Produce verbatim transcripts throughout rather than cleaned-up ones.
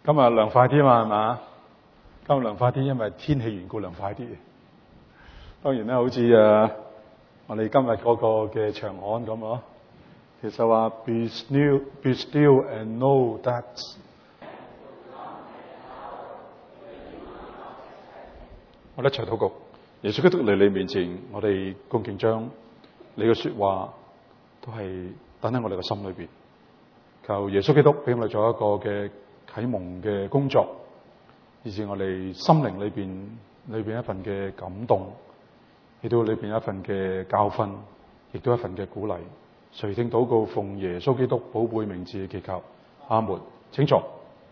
今日涼快啲嘛，係嘛？今日涼快啲，因為天氣緣故涼快啲。當然咧，好似誒我哋今日嗰個嘅長刊咁啊，其實話 be still, be still and know that。我哋一齊禱告，耶穌基督嚟你面前，我哋恭敬將你嘅說話都係等喺我哋嘅心裏邊。求耶穌基督俾我哋做一個嘅啟蒙嘅工作，以至我哋心靈裏邊裏邊一份嘅感動，亦都裏邊一份嘅教訓，亦都一份嘅鼓勵。垂聽禱告，奉耶穌基督寶貝名字嘅祈求，阿門。請坐。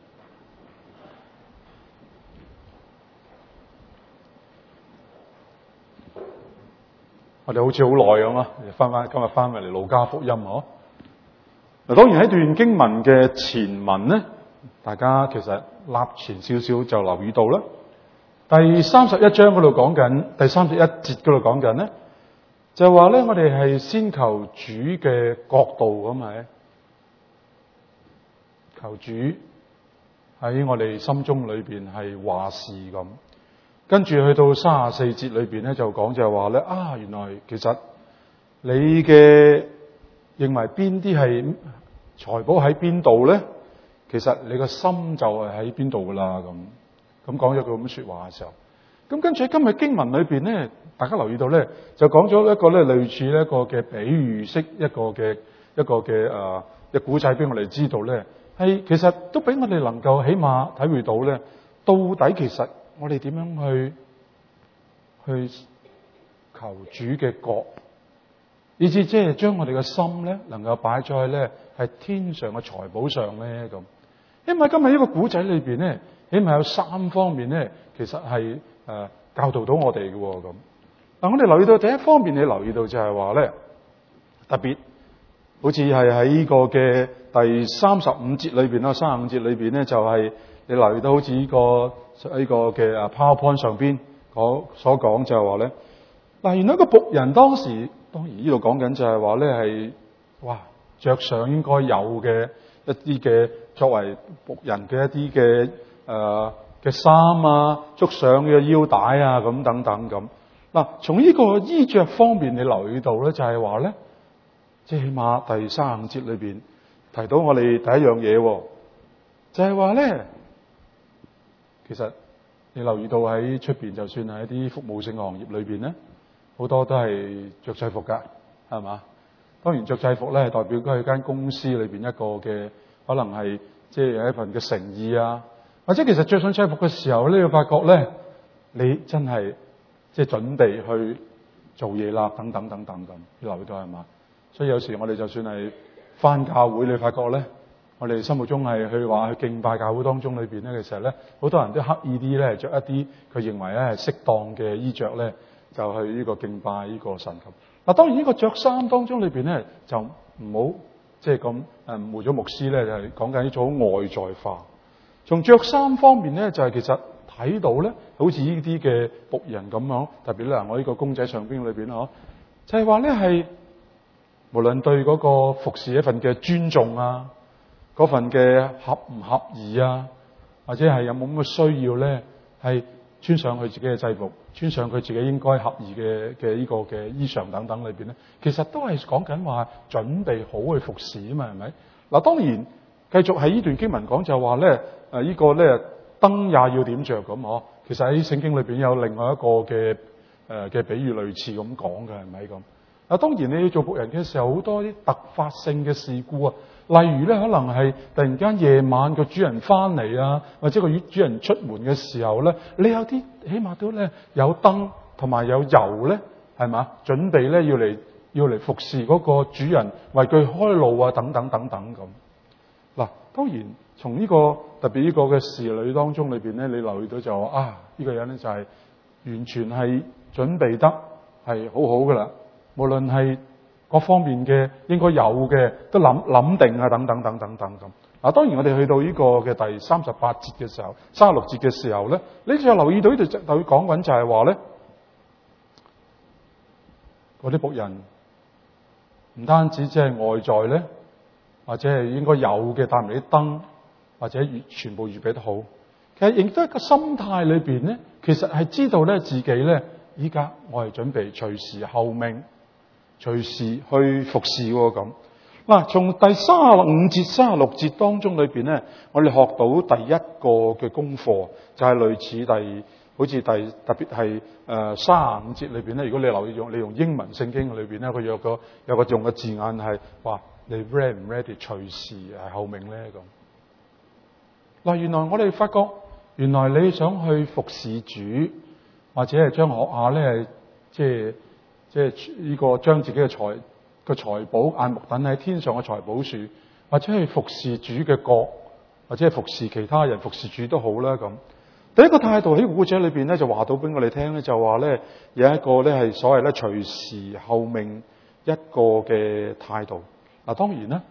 我哋好似好耐咁啊，翻翻今日翻嚟路加福音嗬。嗱，當然喺段經文嘅前文咧，大家其實立前少少就留意到啦。第三十一章嗰度講緊，第三十一節嗰度講緊咧，就話咧我哋係先求主嘅國度咁係，求主喺我哋心中裏邊係話事咁。跟住去到三十四節裏邊咧，就講就係話咧啊，原來其實你嘅認為邊啲係財寶喺邊度咧？其實你個心就係喺邊度噶啦咁。咁講咗句咁說話嘅時候，咁跟住喺今日經文裏邊咧，大家留意到咧，就講咗一個咧類似一個嘅比喻式一個嘅一個嘅誒嘅古仔俾我哋知道咧，係其實都俾我哋能夠起碼體會到咧，到底其實我哋點樣去去求主嘅國，以至即係將我哋嘅心咧，能夠擺在咧係天上嘅財寶上咧咁。因為今日呢個古仔裏邊咧，起碼有三方面咧，其實係誒、呃、教導到我哋嘅咁。嗱，我哋留意到第一方面，你留意到就係話咧，特別好似係喺呢個嘅第三十五節裏邊啦，三十五節裏邊咧就係、是、你留意到好似呢、這個。呢、這個嘅啊 PowerPoint 上邊所講就係話咧，嗱，原來一個僕人當時當然呢度講緊就係話咧係哇着上應該有嘅一啲嘅作為僕人嘅一啲嘅誒嘅衫啊，束上嘅腰帶啊咁等等咁。嗱，從呢個衣着方面你留意到咧，就係話咧，即係起碼第三十五節裏邊提到我哋第一樣嘢，就係話咧。其實你留意到喺出邊，就算係一啲服務性嘅行業裏邊咧，好多都係着制服噶，係嘛？當然着制服咧係代表佢間公司裏邊一個嘅可能係即係有一份嘅誠意啊，或者其實着上制服嘅時候咧，你會發覺咧你真係即係準備去做嘢啦，等等等等咁。你留意到係嘛？所以有時我哋就算係返教會，你發覺咧。我哋心目中係去話去敬拜教會當中裏邊咧，其實咧好多人都刻意啲咧着一啲佢認為咧係適當嘅衣着咧，就去呢個敬拜呢個神咁。嗱，當然呢個着衫當中裏邊咧就唔好即係咁誒誤會咗牧師咧，就係講緊呢種外在化。從着衫方面咧，就係、是、其實睇到咧，好似呢啲嘅僕人咁樣，特別咧我呢個公仔上邊裏邊嗬，就係話咧係無論對嗰個服侍一份嘅尊重啊。嗰份嘅合唔合宜啊，或者係有冇咁嘅需要咧，係穿上佢自己嘅制服，穿上佢自己應該合宜嘅嘅呢個嘅衣裳等等裏邊咧，其實都係講緊話準備好去服侍啊嘛，係咪？嗱，當然繼續喺呢段經文講就話咧，誒、這個、呢個咧燈也要點着咁嗬。其實喺聖經裏邊有另外一個嘅誒嘅比喻類似咁講嘅，係咪咁？嗱，當然你要做僕人嘅時候，好多啲突發性嘅事故啊。例如咧，可能係突然間夜晚個主人翻嚟啊，或者個主人出門嘅時候咧，你有啲起碼都咧有燈同埋有油咧，係嘛？準備咧要嚟要嚟服侍嗰個主人，為佢開路啊，等等等等咁。嗱，當然從呢個特別呢個嘅侍女當中裏邊咧，你留意到就話啊，呢個人咧就係完全係準備得係好好噶啦，無論係。各方面嘅應該有嘅都諗諗定啊，等等等等等咁。嗱，當然我哋去到呢個嘅第三十八節嘅時候，三十六節嘅時候咧，你就留意到呢度就就講緊就係話咧，嗰啲僕人唔單止即係外在咧，或者係應該有嘅帶埋啲燈， 或者全部預備得好。其實亦都係一個心態裏邊咧，其實係知道咧自己咧，依家我係準備隨時候命，隨時去服侍喎咁。嗱，從第三十五節、三十六節當中裏邊咧，我哋學到第一個嘅功課，就係、是、類似第好似第特別係誒三十五節裏邊咧。如果你留意用你用英文聖經裏邊咧，佢有個有個用嘅字眼係話你 ready 唔 ready 隨時係候命咧咁。嗱，原來我哋發覺，原來你想去服侍主，或者係將學下咧，即係即係呢個將自己嘅財個財寶眼目等喺天上嘅財寶樹，或者係服侍主嘅國，或者係服侍其他人，服侍主都好啦咁。第一個態度喺故事裏邊咧，就話到俾我哋聽咧，就話咧有一個咧係所謂咧隨時候命一個嘅態度。嗱，當然啦，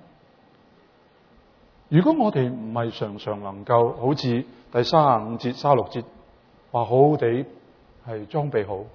如果我哋唔係常常能夠好似第三十五節、三十六節話好好地係裝備好、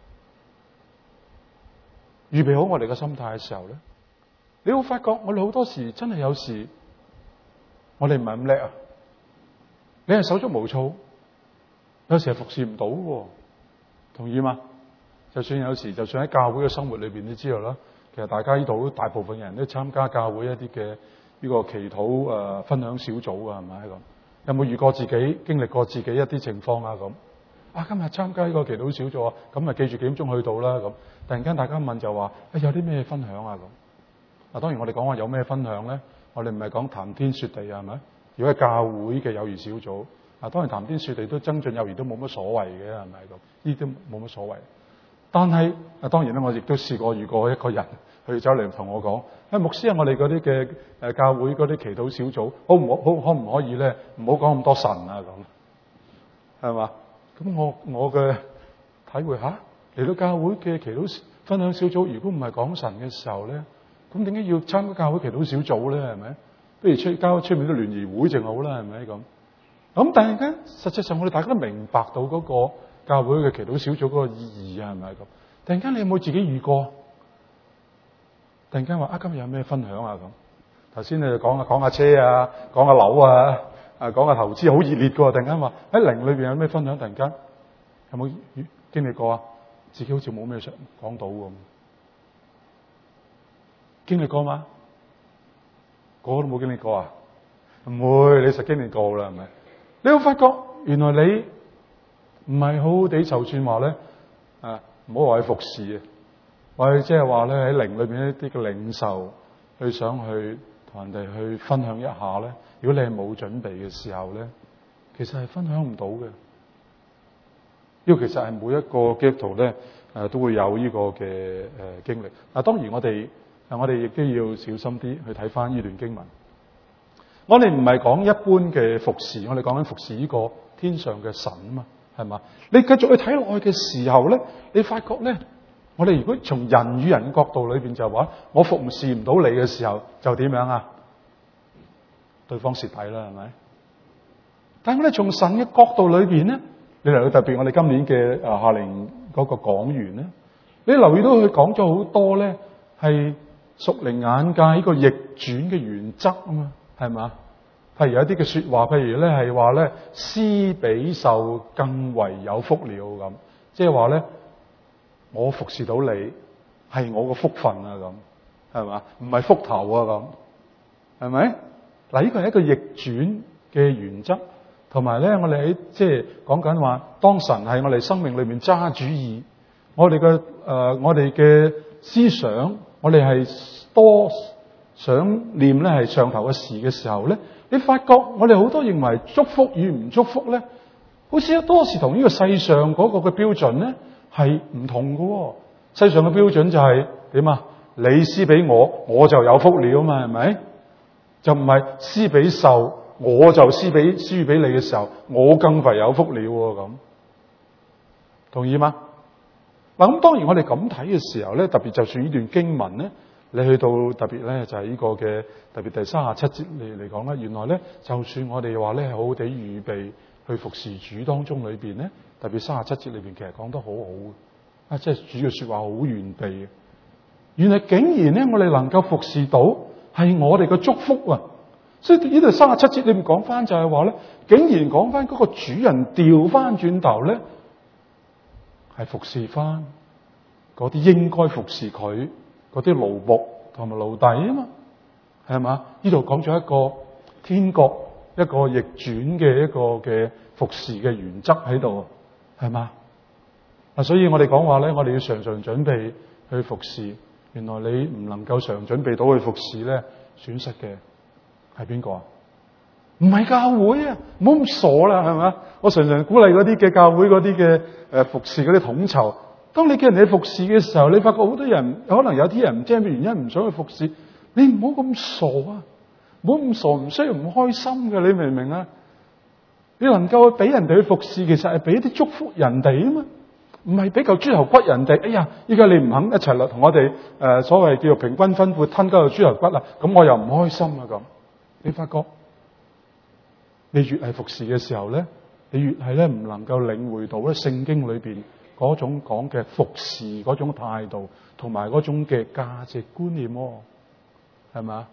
預備好我哋嘅心態嘅時候咧，你會發覺我哋好多時真係有時我哋唔係咁叻啊！你係手足無措，有時係服侍唔到嘅，同意嗎？就算有時，就算喺教會嘅生活裏邊，你知道啦，其實大家呢度大部分人都參加教會一啲嘅呢個祈禱誒、呃、分享小組啊，係咪咁？有冇遇過自己經歷過自己一啲情況啊？咁啊，今日參加呢個祈禱小組啊，咁啊記住幾點鐘去到啦？咁突然間大家問就話：誒、哎、有啲咩分享啊？咁嗱，當然我哋講話有咩分享咧，我哋唔係講談天說地啊，係咪？如果係教會嘅友誼小組啊，當然談天說地都增進友誼都冇乜所謂嘅，係咪咁？呢啲冇乜所謂。但係啊，當然咧，我亦都試過遇過一個人去走嚟同我講：誒、哎、牧師啊，我哋嗰啲嘅誒教會嗰啲祈禱小組，好唔好？好可唔可以咧？唔好講咁多神啊，咁係嘛？咁我我嘅體會吓嚟到教會嘅祈禱分享小組，如果唔係講神嘅時候咧，咁點解要參加教會祈禱小組咧？係咪？不如出交出面啲聯誼會淨好啦，係咪咁？咁但係咧，實際上我哋大家都明白到嗰個教會嘅祈禱小組嗰個意義啊，係咪咁？突然間你有冇自己遇過？突然間話啊，今日有咩分享啊？咁頭先你就講下講下車啊，講下樓啊，啊講下投資，好熱烈噶。突然間話喺靈裏邊有咩分享？突然間有冇經歷過啊？自己好似冇咩想講到咁，經歷過嗎？個個都冇經歷過啊？唔會，你實經歷過啦，係咪？你會發覺原來你唔係好好地，就算話咧啊，唔好話去服侍啊，或者即係話咧喺靈裏邊一啲嘅領袖，去想去同人哋去分享一下咧。如果你係冇準備嘅時候咧，其實係分享唔到嘅。呢個其實係每一個基督徒咧誒都會有呢個嘅誒經歷。嗱，當然我哋。我哋亦都要小心啲去睇翻呢段經文。我哋唔係講一般嘅服侍，我哋講緊服侍呢個天上嘅神啊嘛，係嘛？你繼續去睇落去嘅時候咧，你發覺咧，我哋如果從人與人嘅角度裏邊就話，我服侍唔到你嘅時候，就點樣啊？對方蝕底啦，係咪？但係我哋從神嘅角度裏邊咧，你留意特別我哋今年嘅誒夏令嗰個講員咧，你留意到佢講咗好多咧，係屬靈眼界呢個逆轉嘅原則啊嘛，係嘛？譬如有一啲嘅說話，譬如咧係話咧，施比受更為有福了咁，即係話咧，我服侍到你係我個福分啊咁，係嘛？唔係福頭啊咁，係咪？嗱，呢個係一個逆轉嘅原則，同埋咧，我哋喺即係講緊話，當神係我哋生命裏面揸主意，我哋嘅誒，我哋嘅思想。我哋係多想念咧係上頭嘅事嘅時候咧，你發覺我哋好多認為祝福與唔祝福咧，好似多時同呢個世上嗰個嘅標準咧係唔同嘅。世上嘅標準就係點啊？你施俾我，我就有福了啊嘛，係咪？就唔係施俾受，我就施俾施俾你嘅時候，我更為有福了咁。同意嗎？嗱，咁當然我哋咁睇嘅時候咧，特別就算呢段經文咧，你去到特別咧就係呢個嘅特別第三十七節嚟嚟講咧，原來咧就算我哋話咧係好好地預備去服侍主當中裏邊咧，特別三十七節裏邊其實講得好好嘅，啊，即係主嘅說話好完備嘅。原來竟然咧我哋能夠服侍到係我哋嘅祝福啊！ 所以呢度三十七節裏面講翻就係話咧，竟然講翻嗰個主人調翻轉頭咧，係服侍翻嗰啲應該服侍佢嗰啲奴僕同埋奴隸啊嘛，係嘛？呢度講咗一個天國一個逆轉嘅一個嘅服侍嘅原則喺度，係嘛？啊，所以我哋講話咧，我哋要常常準備去服侍。原來你唔能夠常準備到去服侍咧，損失嘅係邊個啊？唔係教會啊，唔好咁傻啦，係嘛？我常常鼓勵嗰啲嘅教會嗰啲嘅誒服侍嗰啲統籌。當你叫人哋去服侍嘅時候，你發覺好多人可能有啲人唔知咩原因唔想去服侍，你唔好咁傻啊！唔好咁傻，唔需要唔開心嘅，你明唔明啊？你能夠俾人哋去服侍，其實係俾啲祝福人哋啊嘛，唔係俾嚿豬頭骨人哋。哎呀，依家你唔肯一齊嚟同我哋誒、呃、所謂叫做平均分配吞嗰嚿豬頭骨啦，咁我又唔開心啊咁。你發覺你越係服侍嘅時候咧，你越係咧唔能夠領會到咧聖經裏邊嗰種講嘅服侍嗰種態度，同埋嗰種嘅價值觀念喎，係咪？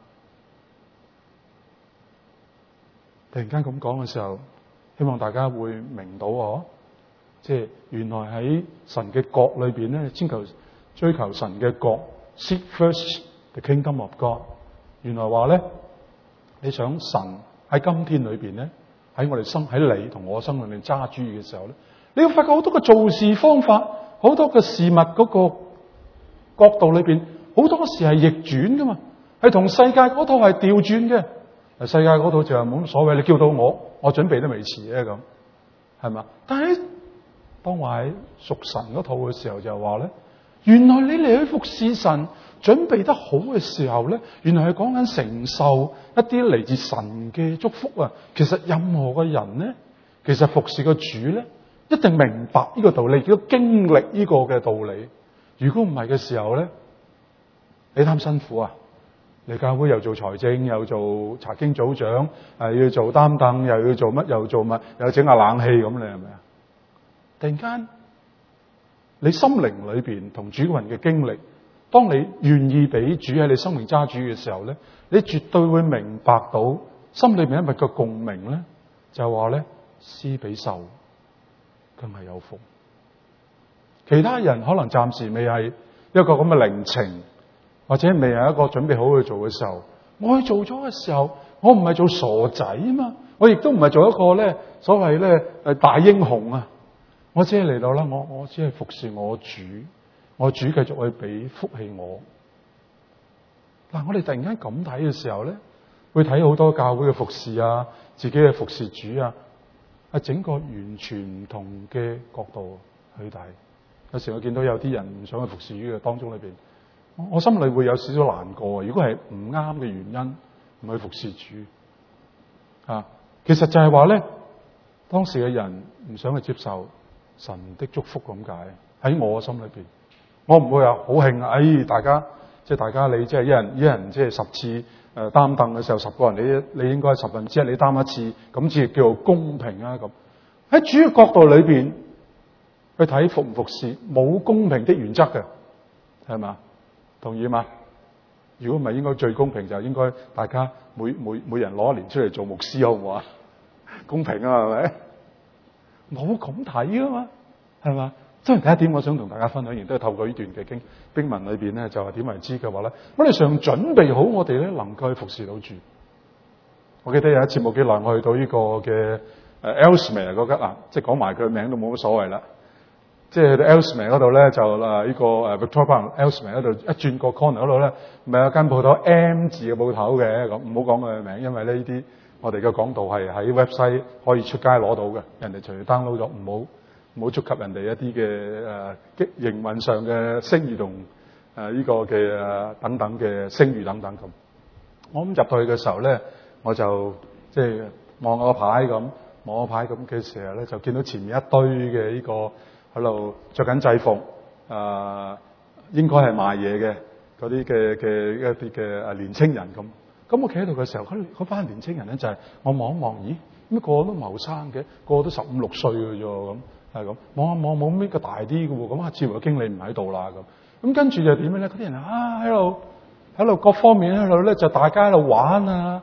突然間咁講嘅時候，希望大家會明到哦，即係原來喺神嘅國裏邊咧，追求追求神嘅國 ，seek first the kingdom of God。原來話咧，你想神喺今天裏邊咧，喺我哋生喺你同我生裏面揸主意嘅時候咧，你會發覺好多嘅做事方法，好多嘅事物嗰個角度裏邊，好多時係逆轉噶嘛，係同世界嗰套係調轉嘅。世界嗰套就係冇乜所謂，你叫到我，我準備都未遲咧咁，係嘛？但係當話喺屬神嗰套嘅時候就係話咧，原來你嚟去服侍神，準備得好嘅時候咧，原來係講緊承受一啲嚟自神嘅祝福啊！其實任何嘅人咧，其實服侍個主咧，一定明白呢個道理，亦都經歷呢個嘅道理。如果唔係嘅時候咧，你貪辛苦啊！你教會又做財政，又做查經組長，誒要做擔凳，又要做乜，又做乜，又整下冷氣咁，你係咪啊？突然間，你心靈裏邊同主人嘅經歷，當你願意俾主喺你生命揸主嘅時候咧，你絕對會明白到心裏面一物嘅共鳴咧，就係話咧，施比受更係有福。其他人可能暫時未係一個咁嘅靈情。或者未係一個準備好去做嘅時候，我去做咗嘅時候，我唔係做傻仔啊嘛，我亦都唔係做一個咧所謂咧誒大英雄啊，我只係嚟到啦，我我只係服侍我主，我主繼續去俾福氣我。嗱，我哋突然間咁睇嘅時候咧，會睇好多教會嘅服侍啊，自己嘅服侍主啊，係整個完全唔同嘅角度去睇。有時我見到有啲人唔想去服侍主嘅當中裏邊。我心裏會有少少難過，如果係唔啱嘅原因，唔去服侍主啊，其實就係話咧，當時嘅人唔想去接受神的祝福咁解。喺我心裏邊，我唔會話好興啊！哎，大家即係大家你即係一人一人即係十次誒擔凳嘅時候，十個人你你應該十分之一你擔一次，咁至叫做公平啊！咁喺主嘅角度裏邊去睇服唔服侍，冇公平的原則嘅，係嘛？同意嘛？如果唔係，應該最公平就係應該大家每每每人攞一年出嚟做牧師，好唔好啊？公平啊，係咪？冇咁睇噶嘛，係嘛？即係第一點，我想同大家分享，亦都係透過呢段嘅經經文裏邊咧，就係點為之嘅話咧，我哋常準備好我哋咧，能夠去服侍到主。我記得有一次冇幾耐，我去到呢個嘅誒 Ellesmere 嗰間啊，即係講埋佢名都冇乜所謂啦。即係去到 Ellesmere 嗰度咧，就啊呢個誒 Victoria Park Ellesmere 嗰度一轉個 corner 嗰度咧，咪有間鋪頭 M 字嘅鋪頭嘅，咁唔好講佢嘅名，因為呢啲我哋嘅講道係喺 website 可以出街攞到嘅，人哋隨時 download 咗，唔好唔好觸及人哋一啲嘅誒營運上嘅聲譽同誒呢個嘅誒等等嘅聲譽等等咁。我咁入到去嘅時候咧，我就即係望個牌咁，望個牌咁嘅時候咧，就見到前面一堆嘅呢個。喺度着緊制服，啊、呃，應該係賣嘢嘅嗰啲嘅嘅一啲嘅啊年青人咁。咁我企喺度嘅時候，嗰嗰班年青人咧就係、是、我望一望，咦？咁個個都唔後生嘅，個個都十五六歲嘅啫，咁係咁望一望冇咩個大啲嘅喎。咁啊，似乎個經理唔喺度啦咁。咁跟住就點樣咧？嗰啲人啊喺度喺度各方面喺度咧，就大家喺度玩啊，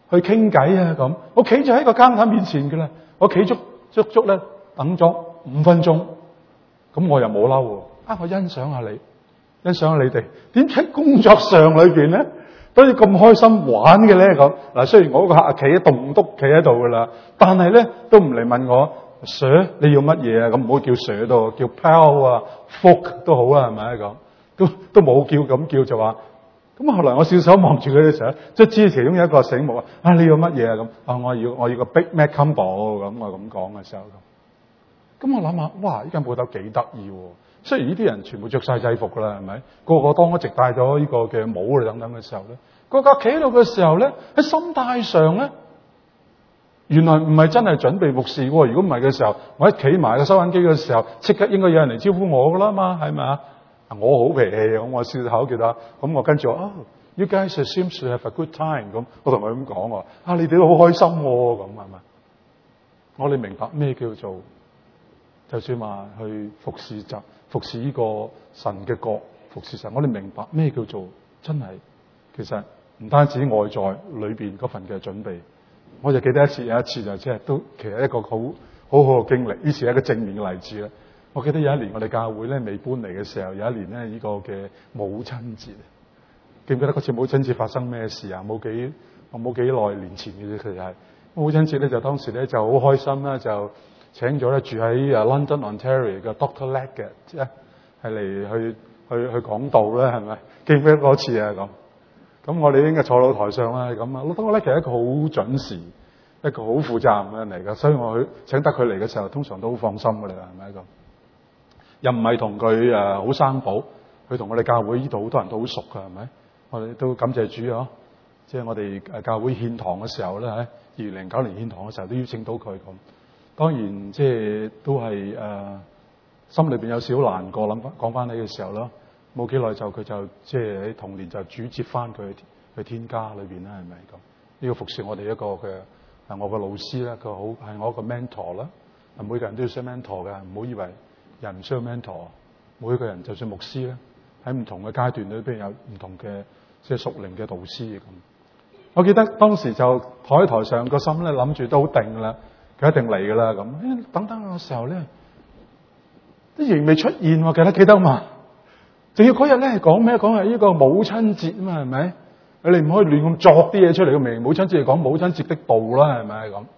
去傾偈啊咁。我企咗喺個更台面前㗎啦，我企足足足咧等咗五分鐘，咁我又冇嬲喎。啊，我欣賞下你，欣賞下你哋點喺工作上裏邊咧都要咁開心玩嘅咧咁。嗱，雖然我個客企喺棟篤企喺度㗎啦，但係咧都唔嚟問我 Sir 你要乜嘢啊？咁唔好叫 Sir 都叫 Pal 啊 Folk 都好啦，係咪咁？都都冇叫咁叫就話。咁後來我小手望住佢嘅時候，即係知其中有一個醒目啊！啊，你要乜嘢啊？咁啊，我要我要個 Big Mac Combo 咁，我咁講嘅時候咁。咁我諗下，哇！呢間鋪頭幾得意喎！雖然呢啲人全部着晒制服㗎啦，係咪？個個當一直戴咗呢個嘅帽等等嘅時候咧，個個企喺度嘅時候咧，喺心態上咧，原來唔係真係準備服侍喎。如果唔係嘅時候，我一企埋個收銀機嘅時候，即刻應該有人嚟招呼我㗎啦嘛，係咪啊？我好脾氣，咁我笑口叫他，咁我跟住話，哦 ，You guys seem to have a good time，咁我同佢咁講喎，啊，你哋都好開心喎，咁係咪？我哋明白咩叫做，就算話去服侍就服侍呢個神嘅國，服侍神，我哋明白咩叫做真係，其實唔單止外在裏邊嗰份嘅準備，我就記得一次有一次就即係都其實一個好好好嘅經歷，呢次係一個正面嘅例子啦。我記得有一年我哋教會咧未搬嚟嘅時候，有一年咧呢個嘅母親節，記唔記得嗰次母親節發生咩事啊？冇幾我冇幾耐年前嘅啫，其實係母親節咧就當時咧就好開心啦，就請咗咧住喺啊 London Ontario 嘅 Doctor Leggett 即係係嚟去去去講道啦，係咪？記唔記得嗰次啊？咁咁我哋應該坐到台上啦，咁啊 Doctor Leggett 係一個好準時、一個好負責任嘅人嚟㗎，所以我去請得佢嚟嘅時候，通常都好放心㗎啦，係咪咁？又唔係同佢誒好生保，佢同我哋教會呢度好多人都好熟㗎，係咪？我哋都感謝主啊！即係我哋誒教會獻堂嘅時候咧，喺二零零九年獻堂嘅時候都邀請到佢咁。當然即係都係誒、呃、心裏邊有少少難過，諗翻講翻起嘅時候咯，冇幾耐就佢就即係喺同年就主接翻佢去天家裏邊啦，係咪咁？呢個服侍我哋一個嘅係我個老師啦，佢好係我一個 mentor 啦。每個人都要識 mentor 嘅，唔好以為人唔需要 mentor。每個人就算牧師咧，喺唔同嘅階段裏邊有唔同嘅即係屬靈嘅導師咁。我記得當時就坐喺台上個心咧諗住都好定啦，佢一定嚟噶啦咁。等等嘅時候咧，啲仍未出現，記得記得嘛？仲要嗰日咧係講咩？講係呢個母親節啊嘛，係咪？你唔可以亂咁作啲嘢出嚟嘅，明母親節係講母親節的道啦，係咪咁？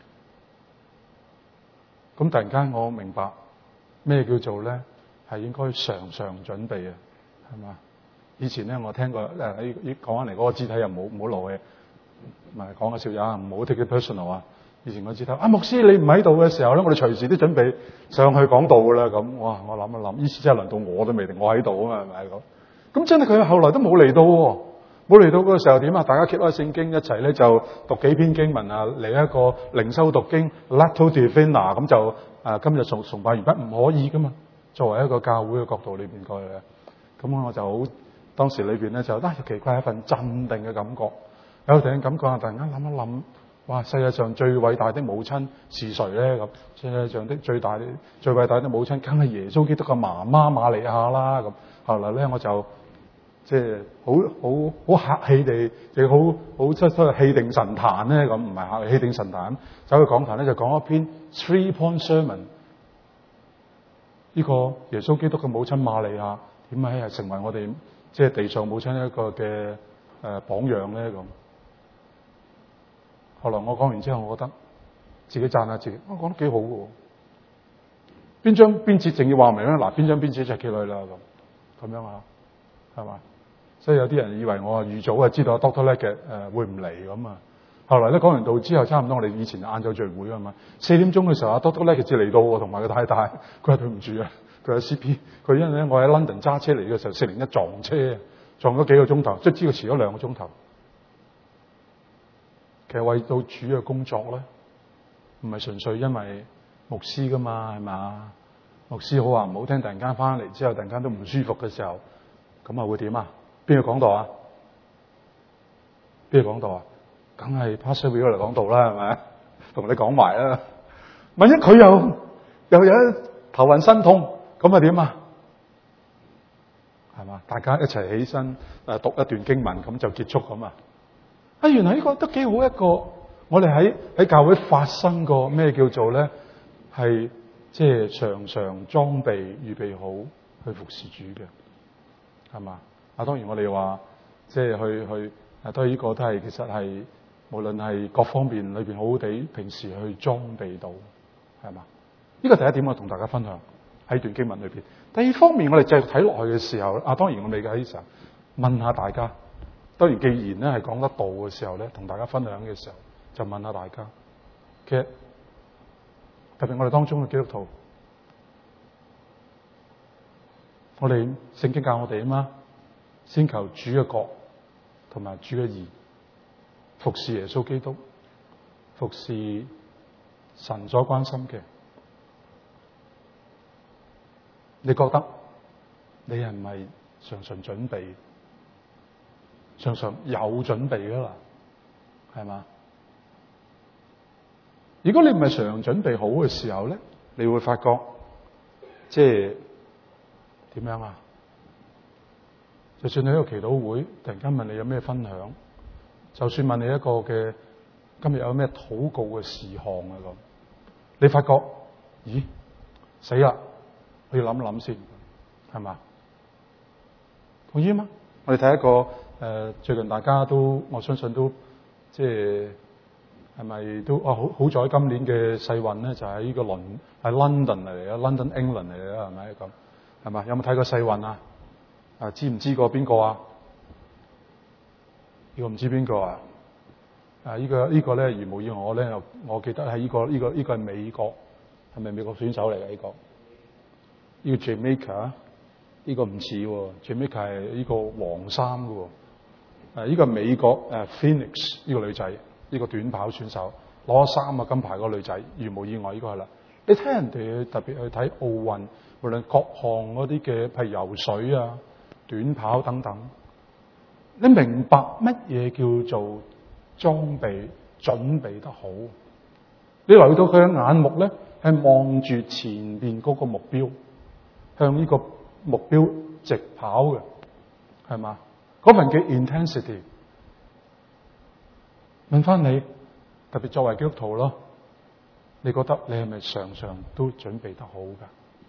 咁突然間我明白咩叫做咧係應該常常準備啊，係嘛？以前咧我聽過誒，喺講翻嚟嗰個肢體又唔好唔好攞嘅，唔係講個笑話，唔好 take it personal 啊！以前個肢體啊，牧師你唔喺度嘅時候咧，我哋隨時都準備上去講道噶啦咁。哇！我諗一諗，呢次真係輪到我都未定，我喺度啊嘛，係咪咁？咁真係佢後來都冇嚟到喎，冇嚟到嗰個時候點啊？大家揭開聖經一齊咧就讀幾篇經文啊，嚟一個靈修讀經 Lectio Divina 咁就啊今日崇崇拜完畢唔可以噶嘛？作為一個教會嘅角度裏邊過去嘅，咁我就好當時裏邊咧就啊奇怪一份鎮定嘅感覺，有定嘅感覺啊！突然間諗一諗，哇！世界上最偉大的母親是誰咧？咁世界上的最大的最偉大的母親，梗係耶穌基督嘅媽媽瑪利亞啦！咁後來咧我就即係好好好客氣地，亦好好即係氣定神壇咧咁，唔係客氣氣定神壇，走去講壇咧就講一篇 three point sermon。呢個耶穌基督嘅母親瑪利亞點解係成為我哋即係地上母親一個嘅誒、呃、榜樣咧咁？後來我講完之後，我覺得自己讚下自己，我講得幾好嘅喎。邊章邊節淨要話明咧？嗱，邊章邊節就企女啦咁，咁樣啊，係嘛？所以有啲人以為我預早啊知道 Doctor Leggett 誒會唔嚟咁啊。後來咧講完道之後，差唔多我哋以前晏晝聚會啊嘛，四點鐘嘅時候，阿 Doctor Leggett 至嚟到喎，同埋個太太，佢話對唔住啊，佢有 C P，佢因為咧我喺 London 揸車嚟嘅時候，四零一撞車，撞咗幾個鐘頭，即係知佢遲咗兩個鐘頭。其實為到主嘅工作咧，唔係純粹因為牧師噶嘛，係嘛？牧師好話唔好聽，突然間翻嚟之後，突然間都唔舒服嘅時候，咁啊會點啊？邊個講道啊？邊個講道啊？梗係 Pastor Will 嚟講道啦，係咪？同你講埋啦。萬一佢又又有頭暈身痛，咁啊點啊？係嘛？大家一齊起身誒讀一段經文，咁就結束咁啊？ 啊，原來呢個都幾好一個，我哋喺喺教會發生過咩叫做咧，係即係常常裝備預備好去服侍主嘅，係嘛？啊，當然我哋話即係去去啊，都係呢個都係其實係無論係各方面裏邊好好地，平時去裝備到，係嘛？呢個第一點我同大家分享喺段經文裏邊。第二方面我哋繼續睇落去嘅時候，啊，當然我哋嘅時候問下大家。當然，既然咧係講得道嘅時候咧，同大家分享嘅時候，就問下大家，其實特別我哋當中嘅基督徒，我哋聖經教我哋啊嘛，先求主嘅國同埋主嘅義，服侍耶穌基督，服侍神所關心嘅。你覺得你係唔係常常準備？常常有準備噶啦，係嘛？如果你唔係常常準備好嘅時候咧，你會發覺即係點樣啊？就算你喺個祈禱會，突然間問你有咩分享，就算問你一個嘅今日有咩禱告嘅事項啊咁，你發覺咦死啦！我要諗諗先，係嘛？同意嗎？我哋睇一個誒、呃，最近大家都我相信都即係係咪都啊好好在今年嘅世運咧，就喺、是、呢個倫喺 London 嚟嘅 London England 嚟嘅係咪咁？係嘛？有冇睇過世運啊？啊知唔知個邊個啊？呢個唔知邊個啊？啊、這個這個、呢個呢個咧，如無意外我咧，我記得係呢、這個呢、這個呢、這個係美國，係咪美國選手嚟嘅呢個？呢、這個 Jamaica。呢個唔似喎 Jamaica 係呢個黃衫嘅喎。誒，呢個美國誒 Phoenix 呢個女仔，呢個短跑選手攞三個金牌嗰個女仔，如無意外呢個係啦。你睇人哋特別去睇奧運，無論各項嗰啲嘅，譬如游水啊、短跑等等，你明白乜嘢叫做裝備準備得好？你留意到佢嘅眼目咧，係望住前邊嗰個目標，向呢個目標直跑嘅，係嘛？嗰份嘅 intensity。問翻你，特別作為基督徒咯，你覺得你係咪常常都準備得好噶？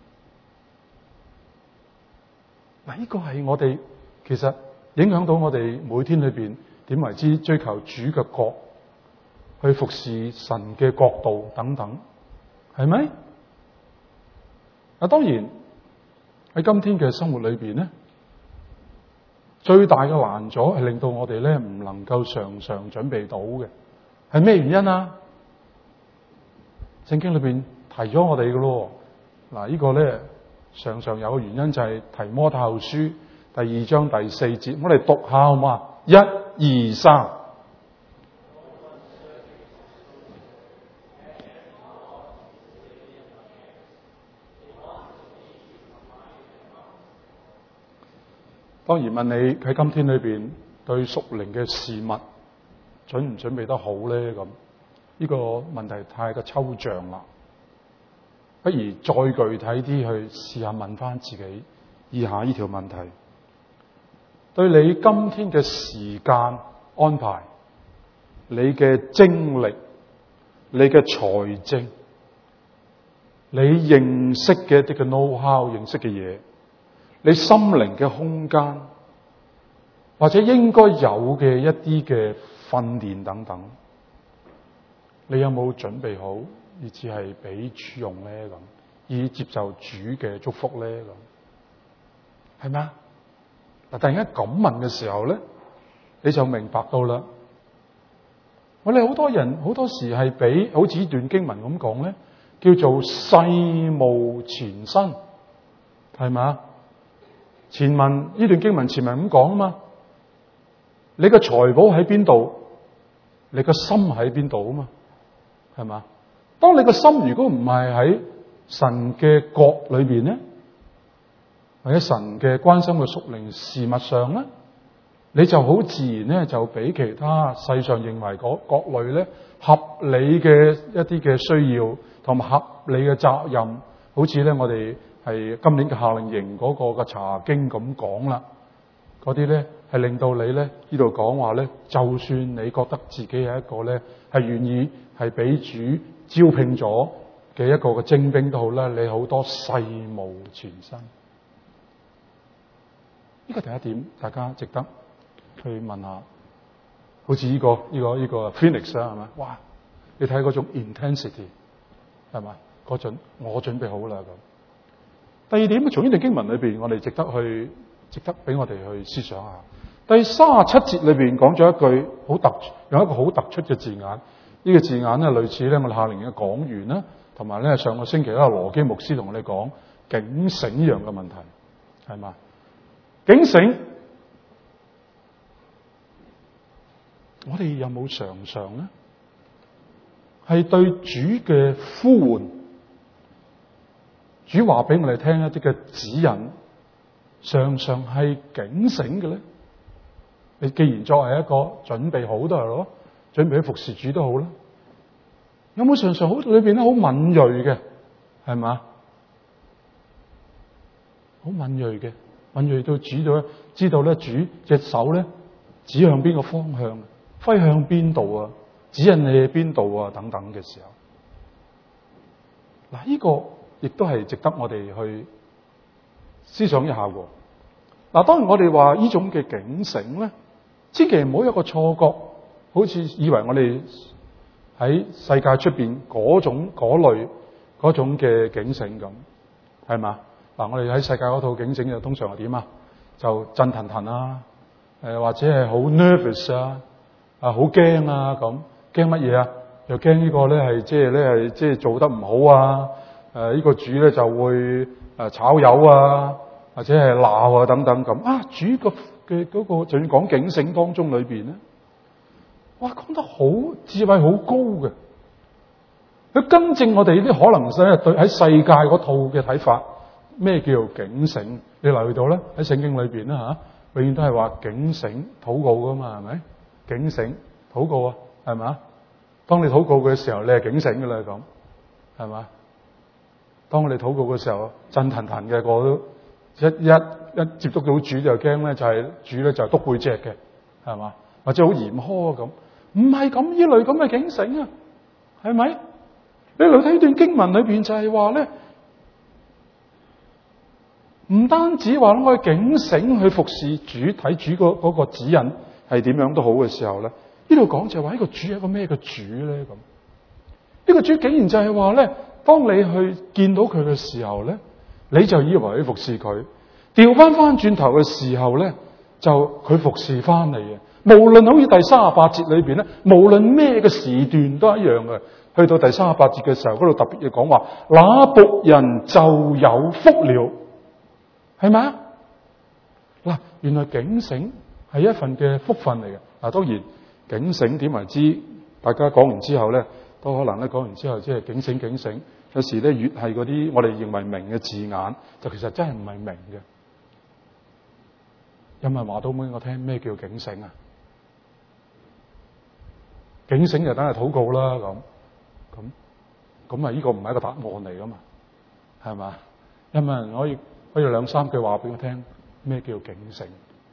嗱，呢個係我哋其實影響到我哋每天裏邊點為之追求主嘅國，去服侍神嘅國度等等，係咪？啊，當然。喺今天嘅生活裏邊咧，最大嘅難阻係令到我哋咧唔能夠常常準備到嘅，係咩原因啊？聖經裏邊提咗我哋嘅咯，嗱、這個、呢個咧常常有嘅原因就係提摩太後書第二章第四節，我哋讀下好嘛？一、二、三。當然問你喺今天裏邊對屬靈嘅事物準唔準備得好咧？咁呢個問題太過抽象啦，不如再具體啲去試下問翻自己以下呢條問題：對你今天嘅時間安排、你嘅精力、你嘅財政、你認識嘅一啲嘅 know-how 認識嘅嘢，你心靈嘅空間，或者應該有嘅一啲嘅訓練等等，你有冇準備好，以至係俾主用咧咁，以接受主嘅祝福咧咁，係咪啊？嗱，突然間咁問嘅時候咧，你就明白到啦。我哋好多人好多時係俾好似呢段經文咁講咧，叫做世務纏身，係咪啊？前文呢段經文前文咁講啊嘛，你個財寶喺邊度，你個心喺邊度啊嘛，係嘛？當你個心如果唔係喺神嘅國裏邊咧，或者神嘅關心嘅屬靈事物上咧，你就好自然咧就俾其他世上認為嗰各類咧合理嘅一啲嘅需要同埋合理嘅責任，好似咧我哋係今年嘅夏令營嗰個嘅查經咁講啦， 嗰啲咧係令到你咧呢度講話咧，就算你覺得自己係一個咧係願意係俾主招聘咗嘅一個嘅精兵都好啦，你好多世無前身。呢個第一點，大家值得去問下。好似呢、這個呢、這個呢、這個 Phoenix 啊，係咪？哇！你睇嗰種 intensity 係咪？嗰種我準備好啦咁。第二點，從呢段經文裏邊，我哋值得去，值得俾我哋去思想下。第三十七節裏邊講咗一句好突，用一個好突出嘅字眼。呢、這個字眼咧，類似咧我哋下年嘅講員啦，同埋咧上個星期咧羅基牧師同我哋講警醒一樣嘅問題，係嘛？警醒，我哋有冇常常咧係對主嘅呼喚，主話俾我哋聽一啲嘅指引，常常係警醒嘅咧？你既然作為一個準備好都係咯，準備去服侍主都好啦，有冇常常好裏邊咧好敏銳嘅，係嘛？好敏銳嘅。敏銳到主到咧，知道咧主隻手咧指向邊個方向，揮向邊度啊，指引你喺邊度啊，等等嘅時候，嗱、這、呢個亦都係值得我哋去思想一下喎。嗱，當然我哋話呢種嘅警醒咧，千祈唔好有一個錯覺，好似以為我哋喺世界出邊嗰種嗰類嗰種嘅警醒咁，係嘛？嗱，我哋喺世界嗰套警醒就通常係點啊？就震騰騰啊，誒或者係好 nervous 啊，啊好驚啊咁，驚乜嘢啊？又驚呢個咧係即係咧係即係做得唔好啊，誒呢個主咧就會誒炒魷啊，或者係鬧啊等等咁啊。主個嘅嗰個就算講警醒當中裏邊咧，哇講得好智慧好高嘅，佢更正我哋呢啲可能性對喺世界嗰套嘅睇法。咩叫警醒？你留意到咧喺聖經裏邊啦吓，永遠都係話警醒禱告噶嘛，係咪？警醒禱告啊，係咪？當你禱告嘅時候，你係警醒噶啦，咁係嘛？當你禱告嘅時候，震騰騰嘅個都一一一接觸到主就驚咧，就係、是、主咧就係篤背脊嘅，係嘛？或者好嚴苛啊咁，唔係咁呢類咁嘅警醒啊，係咪？你嚟睇呢段經文裏邊就係話咧。唔單止話我警醒去服侍主，睇主嗰嗰個指引係點樣都好嘅時候咧，呢度講就係話呢個主係一個咩嘅主咧咁？呢個主竟然就係話咧，當你去見到佢嘅時候咧，你就以為去服侍佢，調翻翻轉頭嘅時候咧，就佢服侍翻你嘅。無論好似第三十八節裏邊咧，無論咩嘅時段都一樣嘅。去到第三十八節嘅時候，嗰度特別要講話，那僕人就有福了。係咪啊？嗱，原來警醒係一份嘅福分嚟嘅。嗱，當然警醒點為之？大家講完之後咧，都可能咧講完之後，即係警醒警醒。有時咧越係嗰啲我哋認為明嘅字眼，就其實真係唔係明嘅。有冇人話到俾我聽咩叫警醒啊？警醒就等係禱告啦，咁咁咁啊？呢個唔係一個答案嚟噶嘛？係嘛？有冇人可以？可以兩三句話俾我聽，咩叫警醒？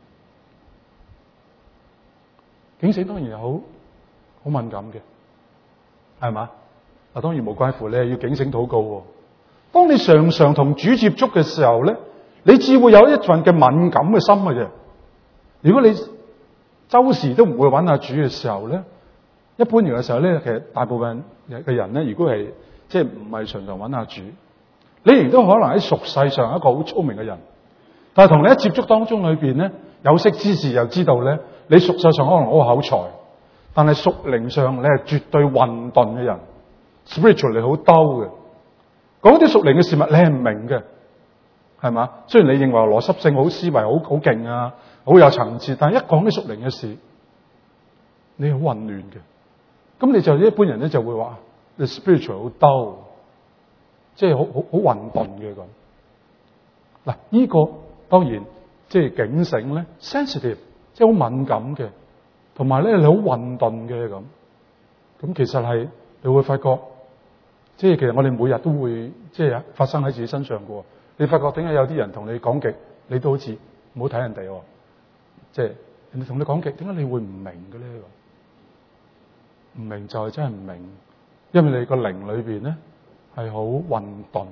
警醒當然係好好敏感嘅，係嘛？嗱，當然無關乎咧，要警醒禱告。當你常常同主接觸嘅時候咧，你只會有一份嘅敏感嘅心嘅啫。如果你周時都唔會揾下主嘅時候咧，一般嚟嘅時候咧，其實大部分嘅人咧，如果係即係唔係常常揾下主。你亦都可能喺俗世上一個好聰明嘅人，但係同你喺接觸當中裏邊咧，有識之士又知道咧，你俗世上可能好口才，但係屬靈上你係絕對混沌嘅人 ，spiritual 你好兜嘅，講啲屬靈嘅事物你係唔明嘅，係嘛？雖然你認為邏輯性好思維好好勁啊，好有層次，但係一講啲屬靈嘅事，你好混亂嘅，咁你就一般人咧就會話你 spiritual 好兜。即係好好好混沌嘅咁，嗱，呢個當然即係警醒咧 ，sensitive 即係好敏感嘅，同埋咧你好混沌嘅咁，咁其實係你會發覺，即係其實我哋每日都會即係發生喺自己身上嘅。你發覺點解有啲人同你講極，你都好似唔好睇人哋， 即係人哋同你講極，點解你會唔明嘅咧？唔明就係真係唔明，因為你個靈裏邊咧係好混沌，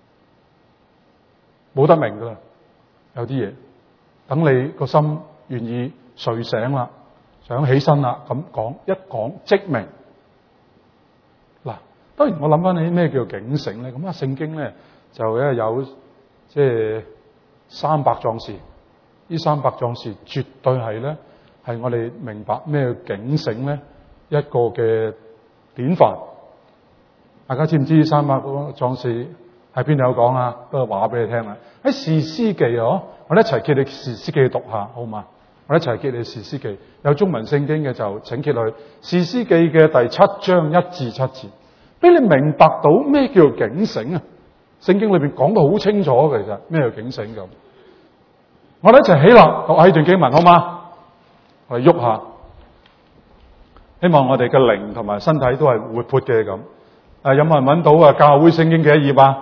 冇得明噶啦。有啲嘢等你個心願意睡醒啦，想起身啦，咁講一講即明。嗱，當然我諗翻起咩叫警醒咧？咁啊，聖經咧就咧有即係三百壯士，呢三百壯士絕對係咧係我哋明白咩叫警醒咧一個嘅典範。大家知唔知三百個壯士喺邊度有講啊？不過話俾你聽啦，喺士師記啊，我哋一齊揭你士師記讀下好嘛？我哋一齊揭你士師記，有中文聖經嘅就請揭去士師記嘅第七章一至七節，俾你明白到咩叫警醒啊！聖經裏邊講得好清楚嘅，其實咩叫警醒咁。我哋一齊起立讀下呢段經文好嘛？我哋喐下，希望我哋嘅靈同埋身體都係活潑嘅咁。誒，有冇人揾到啊？教會聖經幾多頁啊？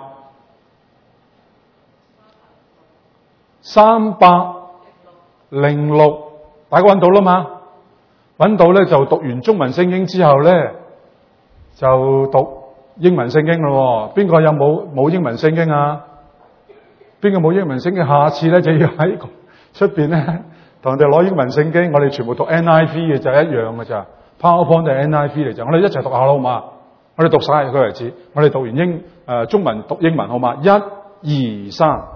三百零六，大家揾到啦嘛？揾到咧就讀完中文聖經之後咧，就讀英文聖經咯。邊個有冇冇英文聖經啊？邊個冇英文聖經？下次咧就要喺出邊咧同人哋攞英文聖經。我哋全部讀 N I V 嘅就係一樣嘅咋。PowerPoint 係 N I V 嚟咋。我哋一齊讀下好嘛？我哋讀晒佢為止。我哋讀完英誒、呃、中文讀英文好嘛？一、二、三。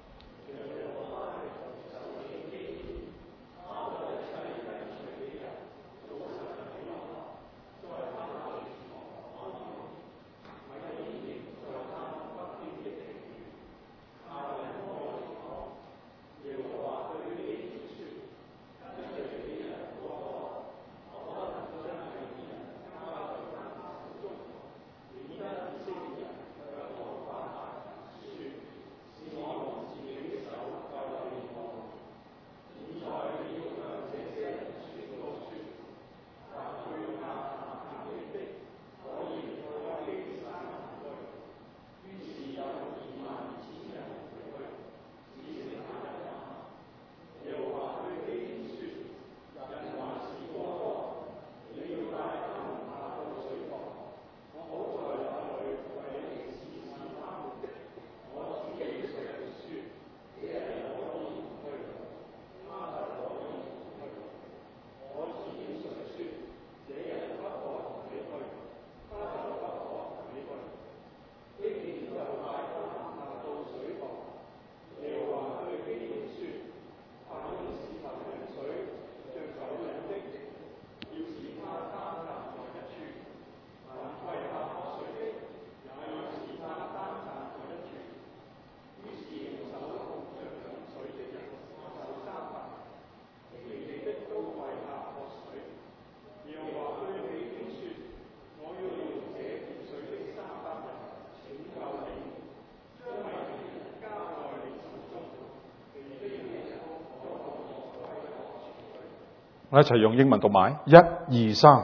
我一齊用英文讀埋，一、二、三。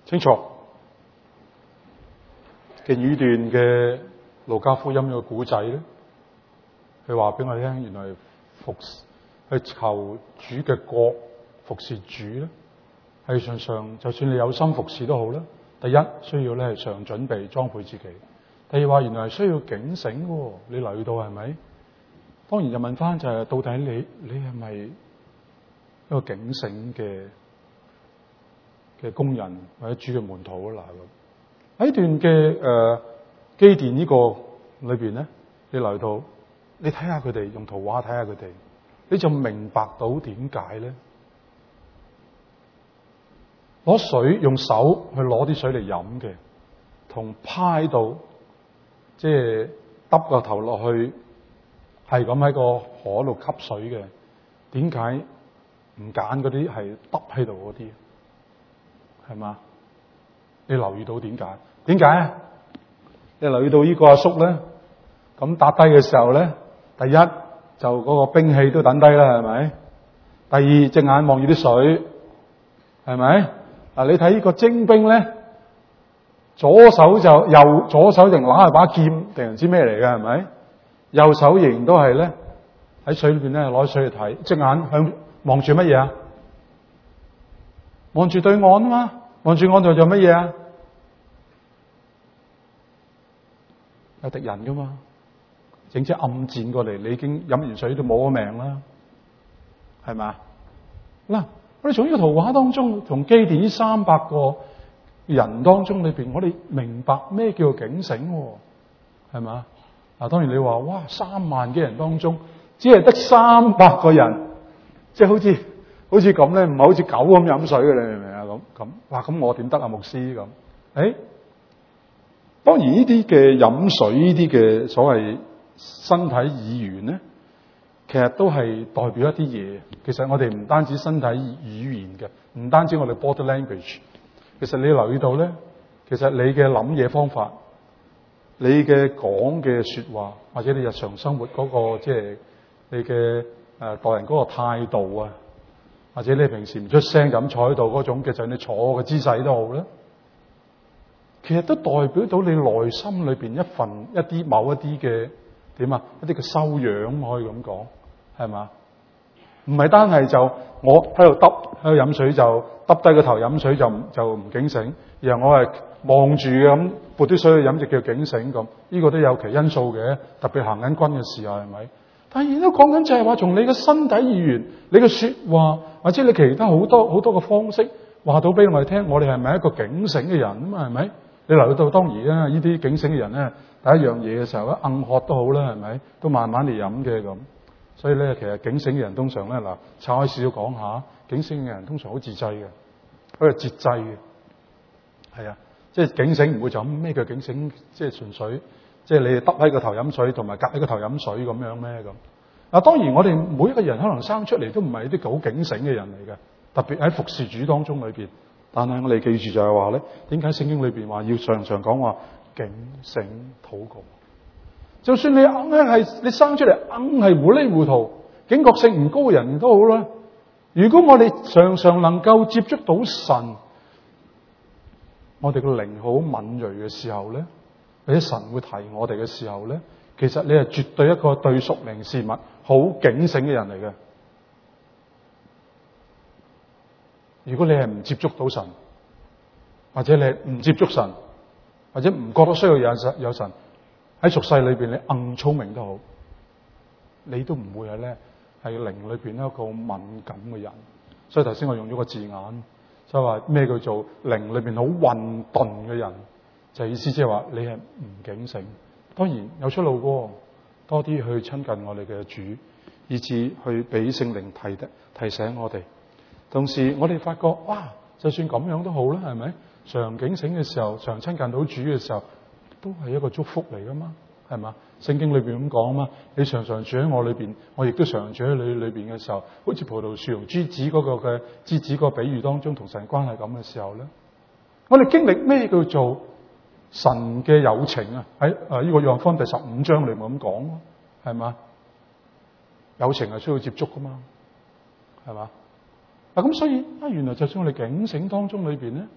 清楚。嘅語段嘅路加福音嘅古仔咧，佢話俾我聽，原來服去求主嘅國，服侍主咧，係常常就算你有心服侍都好啦。第一需要咧係常準備裝備自己。第二話原來係需要警醒嘅，你留意到係咪？當然就問翻就係、是、到底你你係咪一個警醒嘅嘅工人或者主嘅門徒啦？嗱，喺段嘅誒基甸呢個裏邊咧，你留意到，你睇下佢哋用圖畫睇下佢哋，你就明白到點解咧？攞水用手去攞啲水嚟飲嘅，同趴喺度即係耷個頭落去，係咁喺個河度吸水嘅，點解唔揀嗰啲係耷喺度嗰啲？係嘛？你留意到點解？點解啊？你留意到呢個阿叔咧，咁搭低嘅時候咧，第一就嗰個兵器都等低啦，係咪？第二隻眼望住啲水，係咪？嗱，你睇呢個精兵咧，左手就右左手定揦係把劍定唔知咩嚟嘅，係咪？右手仍然都係咧喺水裏邊咧攞水去睇，隻眼向望住乜嘢啊？望住對岸啊嘛，望住岸度做乜嘢啊？有敵人噶嘛？整隻暗箭過嚟，你已經飲完水都冇咗命啦，係咪？嗱，我哋從呢個圖畫當中，從基甸呢三百個人當中裏邊，我哋明白咩叫做警醒，係咪？嗱，當然你話哇，三萬幾人當中，只係得三百個人，即係好似好似咁咧，唔係好似狗咁飲水嘅，你明唔明啊？咁咁，哇，咁我點得啊？牧師咁，誒，當然呢啲嘅飲水呢啲嘅所謂身體語言咧，其實都係代表一啲嘢。其實我哋唔單止身體語言嘅，唔單止我哋 body language。其實你留意到咧，其實你嘅諗嘢方法，你嘅講嘅說話，或者你日常生活嗰個即係你嘅誒待人嗰個態度啊，或者你平時唔出聲咁坐喺度嗰種嘅，就係你坐嘅姿勢都好咧，其實都代表到你內心裏邊一份一啲某一啲嘅點啊，一啲嘅修養可以咁講，係嘛？唔係單係就我喺度耷喺度飲水就耷低個頭飲水就就唔警醒，而係我係望住咁撥啲水去飲就叫警醒咁，呢個都有其因素嘅，特別行緊軍嘅時候係咪？但係而家講緊就係話，從你嘅身體語言、你嘅說話或者你其他好多好多嘅方式話到俾我哋聽，我哋係咪一個警醒嘅人啊嘛？係咪？你留意到當然啦，呢啲警醒嘅人咧，第一樣嘢嘅時候咧，硬喝都好啦，係咪？都慢慢嚟飲嘅咁。所以咧，其實警醒嘅人通常咧，嗱，拆開少少講下，警醒嘅人通常好自制嘅，佢係節制嘅，係啊，即係警醒唔會就咁咩叫警醒，即係純粹，即係你耷喺個頭飲水，同埋隔喺個頭飲水咁樣咩咁？嗱，當然我哋每一個人可能生出嚟都唔係啲好警醒嘅人嚟嘅，特別喺服侍主當中裏邊。但係我哋記住就係話咧，點解聖經裏邊話要常常講話警醒禱告？就算你硬係你生出嚟硬係糊裡糊塗，警覺性唔高嘅人都好啦。如果我哋常常能夠接觸到神，我哋個靈好敏銳嘅時候咧，或者神會提我哋嘅時候咧，其實你係絕對一個對屬靈事物好警醒嘅人嚟嘅。如果你係唔接觸到神，或者你唔接觸神，或者唔覺得需要有神有神喺俗世裏邊，你硬聰明都好，你都唔會係咧係靈裏邊一個敏感嘅人。所以頭先我用咗個字眼，就係話咩叫做靈裏邊好混沌嘅人，就係意思即係話你係唔警醒。當然有出路嘅，多啲去親近我哋嘅主，以至去俾聖靈提提醒我哋。同時我哋發覺哇，就算咁樣都好啦，係咪？常警醒嘅時候，常親近到主嘅時候，都係一個祝福嚟噶嘛，係嘛？聖經裏邊咁講啊嘛，你常常住喺我裏邊，我亦都常常住喺你裏邊嘅時候，好似葡萄樹同枝子嗰個嘅枝子個比喻當中同神關係咁嘅時候咧，我哋經歷咩叫做神嘅友情啊？喺誒呢個約翰福音第十五章裏面咁講，係嘛？友情係需要接觸噶嘛，係嘛？啊，咁所以啊，原來就算我哋警醒當中裏邊咧，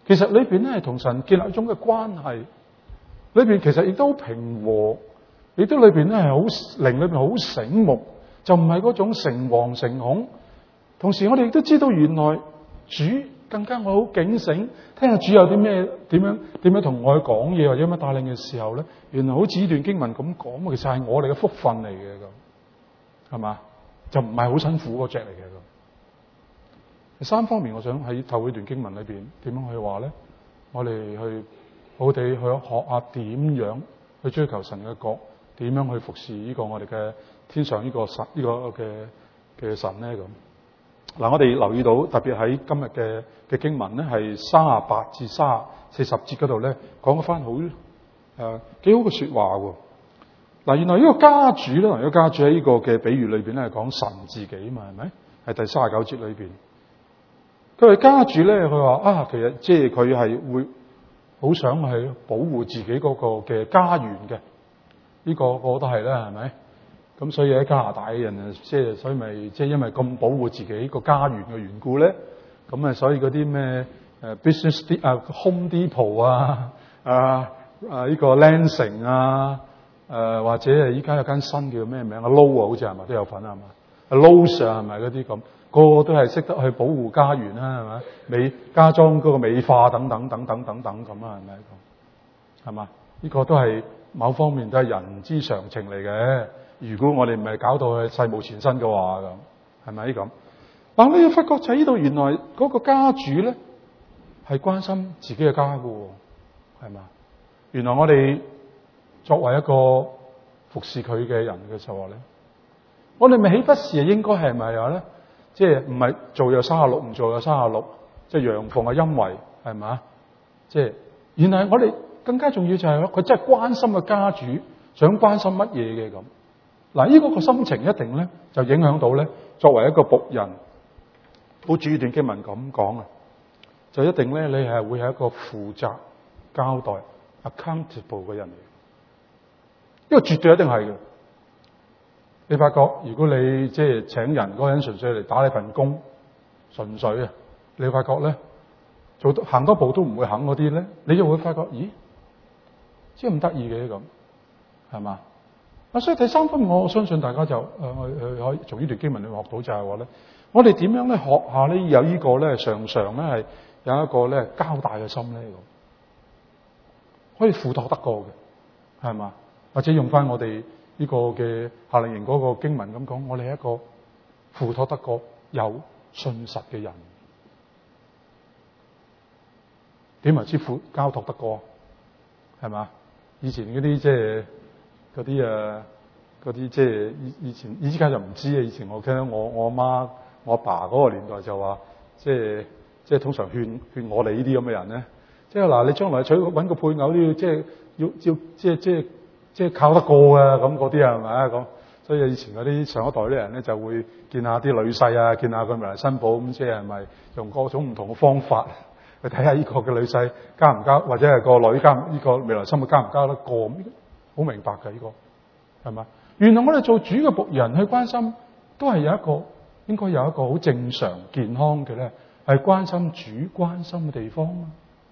其實裏邊咧係同神建立一種嘅關係，裏邊其實亦都好平和，亦都裏邊咧係好靈裏邊好醒目，就唔係嗰種誠惶誠恐。同時我哋亦都知道原來主更加我好警醒，聽下主有啲咩點樣點樣同我去講嘢或者點樣帶領嘅時候咧，原來好似呢段經文咁講，其實係我哋嘅福分嚟嘅咁，係嘛？就唔係好辛苦嗰隻嚟嘅咁。第三方面，我想喺透過呢段經文裏邊點樣去話咧，我哋去好地去學下點樣去追求神嘅國，點樣去服侍呢個我哋嘅天上呢個神呢個嘅嘅神咧咁。嗱，我哋留意到特別喺今日嘅嘅經文咧，係三十八至三十四十節嗰度咧，講一番好誒幾好嘅說話喎。嗱，原來呢個家主咧，呢個家主喺呢個嘅比喻裏邊咧，係講神自己嘛，係咪？係第三十九節裏邊，佢係家主咧，佢話啊，其實即係佢係會好想去保護自己嗰個嘅家園嘅，呢個個都係啦，係咪？咁所以喺加拿大嘅人啊，即係所以咪即係因為咁保護自己個家園嘅緣故咧，咁啊，所以嗰啲咩誒 business 啊 Home Depot 啊啊啊呢個 Lansing 啊誒或者係依家有間新叫咩名啊 Low 啊，好似係咪都有份係嘛？啊 Lowe's 啊係咪嗰啲咁，個個都係識得去保護家園啦係咪？美家裝嗰個美化等等等等等等咁啊係咪咁？係嘛？呢個都係某方面都係人之常情嚟嘅。如果我哋唔係搞到佢世無前身嘅話咁，係咪咁？嗱，你要發覺就喺呢度，原來嗰個家主咧係關心自己嘅家嘅，係嘛？原來我哋作為一個服侍佢嘅人嘅時候咧，我哋咪豈不是應該係咪有咧？即係唔係做有三十六，唔做有三十六，即係陽奉嘅陰違，係嘛？即係原來我哋更加重要就係佢真係關心個家主，想關心乜嘢嘅咁。嗱，呢個個心情一定咧，就影響到咧，作為一個僕人，好似呢段經文咁講啊，就一定咧，你係會係一個負責交代 accountable 嘅人嚟，呢個絕對一定係嘅。你發覺，如果你即係請人嗰個人純粹嚟打你份工，純粹啊，你發覺咧，做行多步都唔會肯嗰啲咧，你就會發覺，咦，即係咁得意嘅咁，係嘛？啊，所以第三方面，我相信大家就誒，我誒可以從呢段經文裏學到就係話咧，我哋點樣咧學下咧有呢個咧常常咧係有一個咧交代嘅心咧，可以付託得過嘅，係嘛？或者用翻我哋呢個嘅夏令營嗰個經文咁講，我哋係一個付託得過、有信實嘅人，點為之付交託得過？係嘛？以前嗰啲即係。嗰啲誒，嗰啲即係以以前，依家就唔知啊。以前我聽到我我阿媽、我阿爸嗰個年代就話，即係即係通常勸勸我哋呢啲咁嘅人咧，即係嗱，你將來娶揾個配偶都要即係要要即係即係即係靠得過啊咁嗰啲啊係咪啊咁？所以以前嗰啲上一代啲人咧就會見下啲女婿啊，見下佢未來新抱咁，即係係咪用各種唔同嘅方法去睇下呢個嘅女婿交唔交，或者係個女交呢個未來新抱交唔交得過？好明白嘅呢個係嘛？原來我哋做主嘅僕人去關心，都係有一個應該有一個好正常健康嘅咧，係關心主關心嘅地方啊！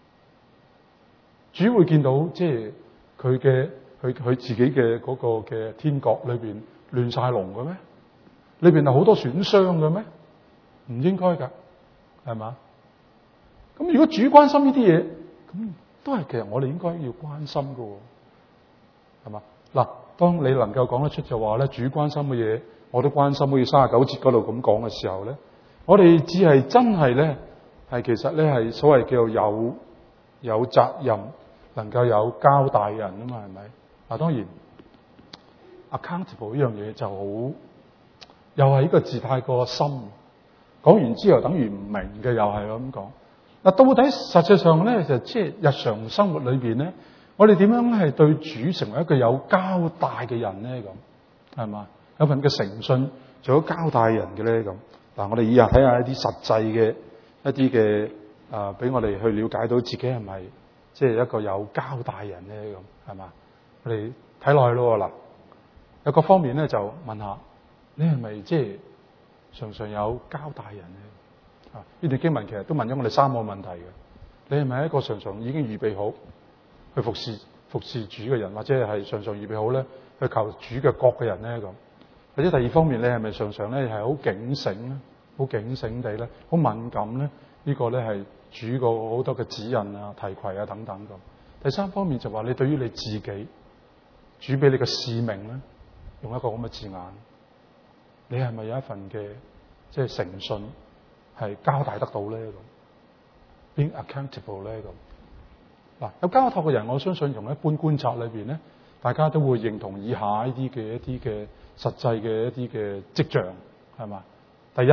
主會見到即係佢嘅佢佢自己嘅嗰個嘅天國裏邊亂晒龍嘅咩？裏邊係好多損傷嘅咩？唔應該㗎，係嘛？咁如果主關心呢啲嘢，咁都係其實我哋應該要關心嘅。係嘛？嗱，當你能夠講得出就話咧，主關心嘅嘢，我都關心。好似三十九節嗰度咁講嘅時候咧，我哋只係真係咧，係其實咧係所謂叫做有有責任，能夠有交代人啊嘛，係咪？嗱，當然 accountable 呢樣嘢就好，又係呢個字太過深，講完之後等於唔明嘅，又係咁講。嗱，到底實際上咧，就即係日常生活裏邊咧。我哋點樣係對主成為一個有交代嘅人咧？咁係嘛？有份嘅誠信做咗交代人嘅咧？咁嗱，我哋以下睇下一啲實際嘅一啲嘅啊，俾我哋去了解到自己係咪即係一個有交代人咧？咁係嘛？我哋睇落去咯嗱，有個方面咧就問下你係咪即係常常有交代人咧？啊，呢段經文其實都問咗我哋三個問題嘅。 你係咪一個常常已經預備好去服侍服侍主嘅人，或者係常常預備好咧去求主嘅國嘅人咧咁？或者第二方面，你係咪常常咧係好警醒咧，好警醒地咧，好敏感咧？呢個咧係主個好多嘅指引啊、提攜啊等等咁。第三方面就話你對於你自己，主俾你嘅使命咧，用一個咁嘅字眼，你係咪有一份嘅即係誠信係交代得到咧咁？Being accountable 咧咁。嗱，有交託嘅人，我相信從一般觀察裏邊咧，大家都會認同以下呢啲嘅一啲嘅實際嘅一啲嘅跡象，係嘛？第一，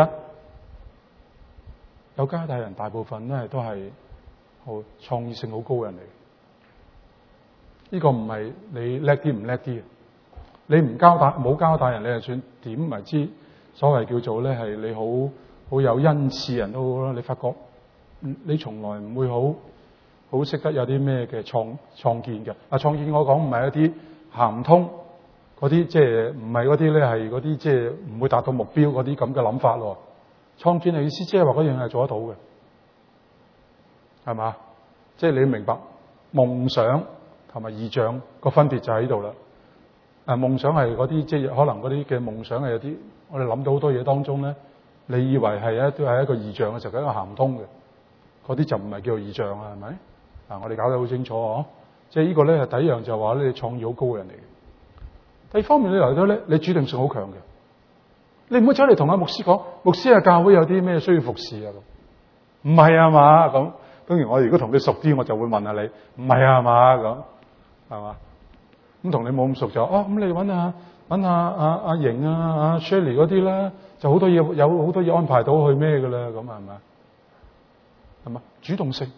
有交託人大部分咧都係好創意性好高嘅人嚟。呢個唔係你叻啲唔叻啲，你唔交代冇交代人，你係算點為之所謂叫做咧係你好好有恩賜人都好啦。你發覺你從來唔會好好識得有啲咩嘅創創建嘅。啊，創建我講唔係一啲行唔通嗰啲，即係唔係嗰啲咧係嗰啲即係唔會達到目標嗰啲咁嘅諗法咯。創建嘅意思即係話嗰樣係做得到嘅，係嘛？即係你明白夢想同埋異象個分別就喺度啦。誒，夢想係嗰啲即係可能嗰啲嘅夢想係有啲我哋諗到好多嘢當中咧，你以為係一都係一個異象嘅時候，一個行唔通嘅，嗰啲就唔係叫做異象啦，係咪？嗱，我哋搞得好清楚哦。即係呢個咧係第一樣就係話咧，你創意好高嘅人嚟嘅。第二方面你嚟到咧，你主動性好強嘅。你唔好走嚟同阿牧師講，牧師啊，教會有啲咩需要服侍啊咁。唔係啊嘛咁。當然我如果同你熟啲，我就會問下你，唔係啊嘛咁，係嘛？咁同你冇咁熟就哦，咁你揾下揾下阿阿瑩啊、阿 Shirley 嗰啲啦，就好多嘢有好多嘢安排到去咩㗎啦，咁係咪？係嘛？主動性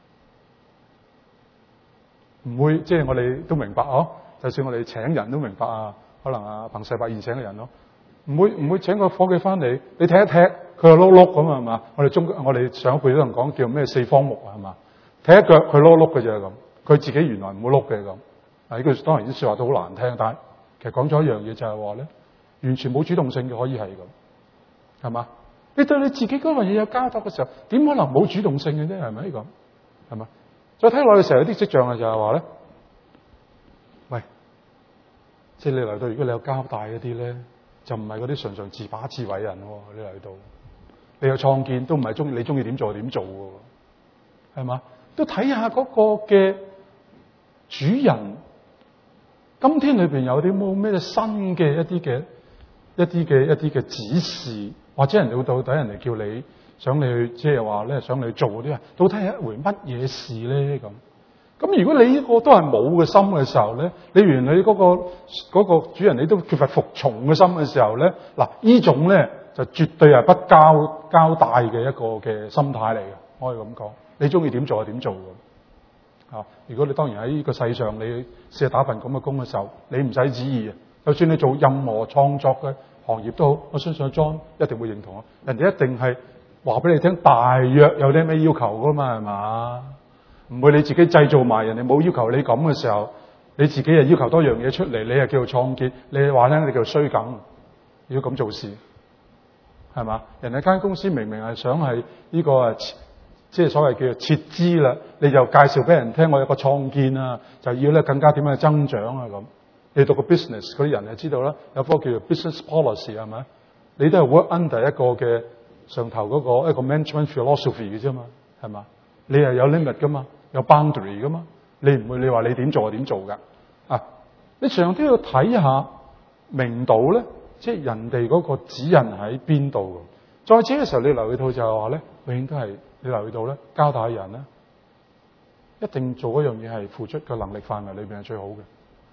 唔會即係我哋都明白哦。就算我哋請人都明白啊，可能啊彭世伯現請嘅人咯，唔會唔會請個伙計翻嚟，你踢一踢佢就碌碌咁啊，係嘛？我哋中我哋上一輩都能講叫咩四方木啊，係嘛？踢一腳佢碌碌嘅啫咁，佢自己原來唔會碌嘅咁。啊，呢句當然啲說話都好難聽，但係其實講咗一樣嘢就係話咧，完全冇主動性嘅可以係咁，係嘛？你對你自己嗰樣嘢有交託嘅時候，點可能冇主動性嘅啫？係咪咁？係嘛？再睇落去嘅時候有啲跡象啊，就係話咧，喂，即係你嚟到，如果你有交代嗰啲咧，就唔係嗰啲純粹自把自為人喎。你嚟到，你有創建都唔係中意你中意點做點做嘅，係嘛？都睇下嗰個嘅主人，今天裏邊有啲冇咩新嘅一啲嘅一啲嘅一啲嘅指示，或者人哋到底人哋叫你想你去即係話咧想你去做嗰啲啊，到底係一回乜嘢事咧咁？咁如果你呢個都係冇嘅心嘅時候咧，你原來你嗰個嗰個主人你都缺乏服從嘅心嘅時候咧，嗱呢種咧就絕對係不交交代嘅一個嘅心態嚟嘅，可以咁講。你中意點做就點做嘅。啊，如果你當然喺呢個世上你試下打份咁嘅工嘅時候，你唔使旨意啊，就算你做任何創作嘅行業都好，我相信阿 John 一定會認同啊。人哋一定係話俾你聽，大約有啲咩要求噶嘛，係嘛？唔會你自己製造埋，人哋冇要求你咁嘅時候，你自己又要求多樣嘢出嚟，你係叫做創建，你話咧你叫做衰梗，要咁做事，係嘛？人哋間公司明明係想係呢個誒，即係所謂叫做撤資啦，你就介紹俾人聽，我有個創建啊，就要咧更加點樣增長啊咁。你讀個 business 嗰啲人就知道啦，有科叫做 business policy 係咪？你都係 work under 一個嘅上頭嗰個一個 management philosophy 嘅啫嘛，係嘛？你係有 limit 噶嘛？有 boundary 噶嘛？你唔會你話你點做就點做噶啊！你常常都要睇下明道咧，即係人哋嗰個指引喺邊度。再者嘅時候，你留意到就係話咧，永遠都係你留意到咧，交代人咧，一定做嗰樣嘢係付出嘅能力範圍裏邊係最好嘅，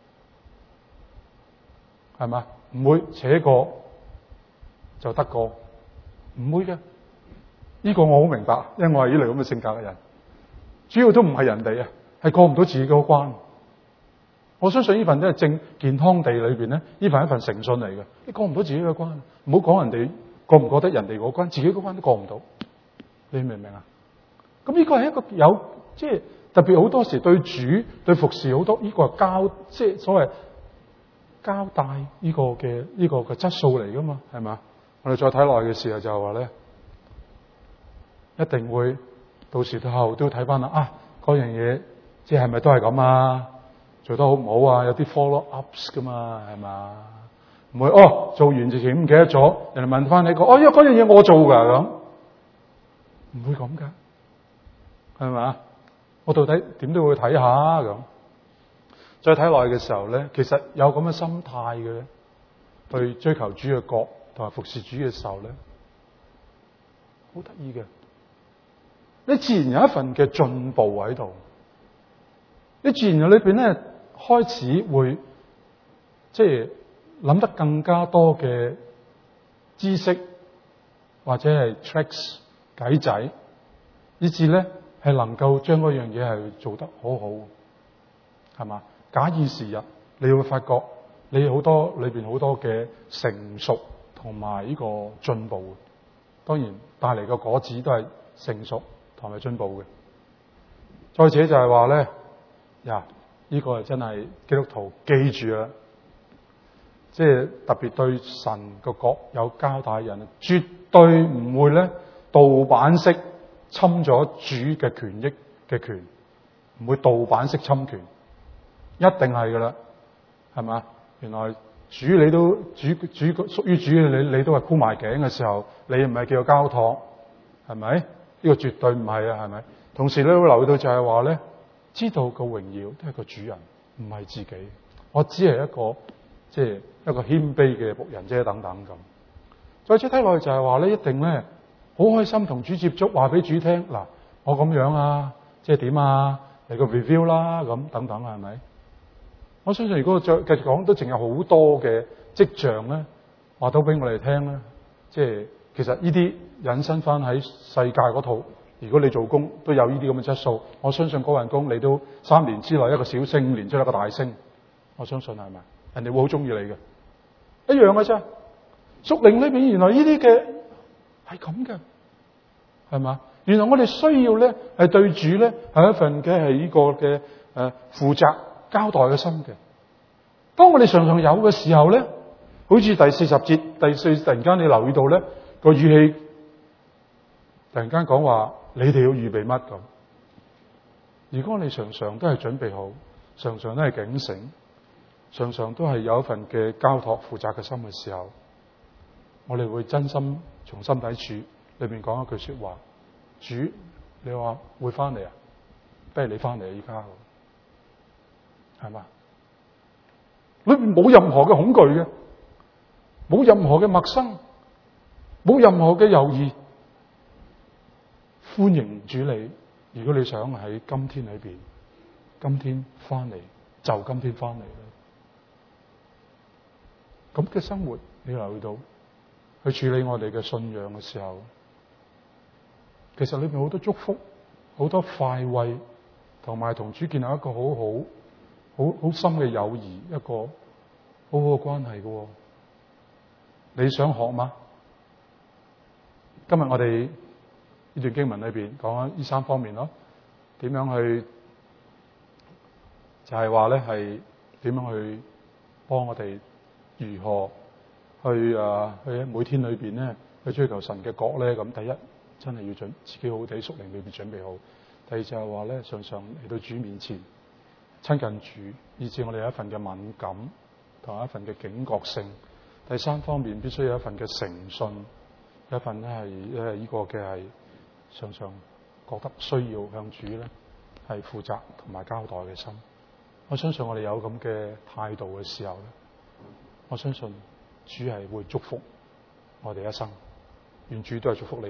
係嘛？唔會扯過就得過，唔會嘅。呢個我好明白，因為我係呢類咁嘅性格嘅人。主要都唔係人哋啊，係過唔到自己嗰關。我相信呢份都係正健康地裏邊咧，呢份係一份誠信嚟嘅。你過唔到自己嘅關，唔好講人哋過唔過得人哋嗰關，自己嗰關都過唔到。你明唔明啊？咁呢個係一個有即係特別好多時對主對服侍好多呢個係交即係所謂交代呢個嘅呢個嘅質素嚟噶嘛，係嘛？我哋再睇落去嘅時候就係話咧，一定會到時到後都睇翻啦，啊嗰樣嘢即係咪都係咁啊？做得好唔好啊？有啲 follow ups 噶嘛，係嘛？唔會哦，做完之前唔記得咗，人哋問翻你個，哦，因為嗰樣嘢我做噶咁，唔會咁噶，係嘛？我到底點都會睇下咁。再睇落去嘅時候咧，其實有咁嘅心態嘅，去追求主嘅國同埋服侍主嘅時候咧，好得意嘅。你自然有一份嘅進步喺度，你自然裏邊咧開始會即係諗得更加多嘅知識或者係 tricks 計仔，以至咧係能夠將嗰樣嘢係做得好好，係嘛？假以時日，你會發覺你好多裏邊好多嘅成熟同埋呢個進步，當然帶嚟嘅果子都係成熟同埋進步嘅。再者就係話咧，呀，呢個係真係基督徒記住啦，即係特別對神個國有交代嘅人，絕對唔會咧盜版式侵咗主嘅權益嘅權，唔會盜版式侵權。一定係噶啦，係嘛？原來主你都主主屬於主嘅你，你都係箍埋頸嘅時候，你唔係叫做交託，係咪？呢個絕對唔係啊，係咪？同時咧會留意到就係話咧，知道個榮耀都係個主人，唔係自己。我只係一個即係一個謙卑嘅僕人啫，等等咁。再者睇落去就係話咧，一定咧好開心同主接觸，話俾主聽嗱，我咁樣啊，即係點啊？嚟個 review 啦，咁等等係咪？我相信如果再繼續講，都仲有好多嘅跡象咧，話到俾我哋聽咧。即係其實呢啲引申翻喺世界嗰套，如果你做工都有呢啲咁嘅質素，我相信嗰份工你都三年之內一個小升，五年之內一個大升。我相信係咪？人哋會好中意你嘅，一樣嘅啫。屬靈裏邊原來呢啲嘅係咁嘅，係嘛？原來我哋需要咧係對主咧係一份嘅係呢個嘅誒負責交代嘅心嘅。當我哋常常有嘅時候咧，好似第四十節第四突然間你留意到咧個語氣，突然間講話你哋要預備乜咁。如果我哋常常都係準備好，常常都係警醒，常常都係有一份嘅交託負責嘅心嘅時候，我哋會真心從心底處裏邊講一句說話：主，你話會翻嚟啊？不如你翻嚟啊！依家係嘛？裏邊冇任何嘅恐懼嘅，冇任何嘅陌生，冇任何嘅猶豫，歡迎主你。如果你想喺今天裏邊，今天翻嚟就今天翻嚟啦。咁嘅生活你留意到，去處理我哋嘅信仰嘅時候，其實裏邊好多祝福，好多快慰，同埋同主建立一個好好、好好深嘅友誼，一個好好嘅關係嘅。你想學嗎？今日我哋呢段經文裏邊講緊呢三方面咯，點樣去就係話咧係點樣去幫我哋如何去啊去喺每天裏邊咧去追求神嘅國咧？咁第一真係要準自己好好地屬靈裏邊準備好。第二就係話咧，常常嚟到主面前親近主，以致我哋有一份嘅敏感同埋一份嘅警覺性。第三方面必須有一份嘅誠信，有一份咧係誒呢個嘅係常常覺得需要向主咧係負責同埋交代嘅心。我相信我哋有咁嘅態度嘅時候咧，我相信主係會祝福我哋一生。願主都係祝福你。